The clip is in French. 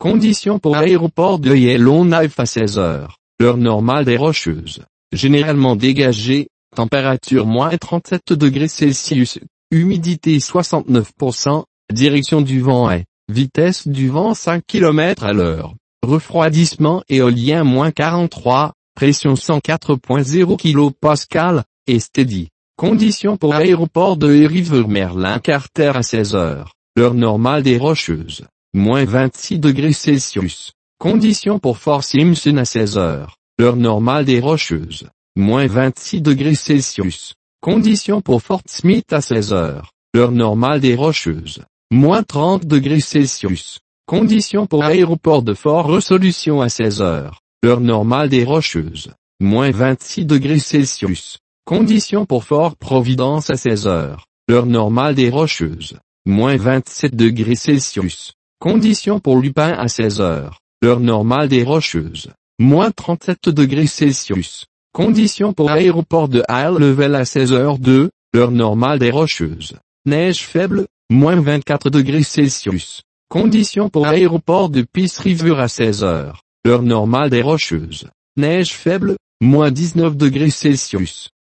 Conditions pour aéroport de Yellowknife à 16 heures. L'heure normale des Rocheuses. Généralement dégagée, température moins 37 degrés Celsius, humidité 69%, direction du vent est, vitesse du vent 5 km à l'heure, refroidissement éolien moins 43, pression 104.0 kPa, et steady. Conditions pour aéroport de River-Merlin-Carter à 16 heures. L'heure normale des Rocheuses. Moins 26 degrés Celsius. Conditions pour Fort Simpson à 16 heures. L'heure normale des Rocheuses. Moins 26 degrés Celsius. Conditions pour Fort Smith à 16 heures. L'heure normale des Rocheuses. Moins 30 degrés Celsius. Conditions pour aéroport de Fort Resolution à 16 heures. L'heure normale des Rocheuses. Moins 26 degrés Celsius. Conditions pour Fort Providence à 16 heures. L'heure normale des Rocheuses. Moins 27 degrés Celsius. Conditions pour Lupin à 16 heures. L'heure normale des Rocheuses. Moins 37 degrés Celsius. Conditions pour aéroport de High Level à 16 heures 2, l'heure normale des Rocheuses. Neige faible, moins 24 degrés Celsius. Conditions pour aéroport de Peace River à 16 heures. L'heure normale des Rocheuses. Neige faible, moins 19 degrés Celsius.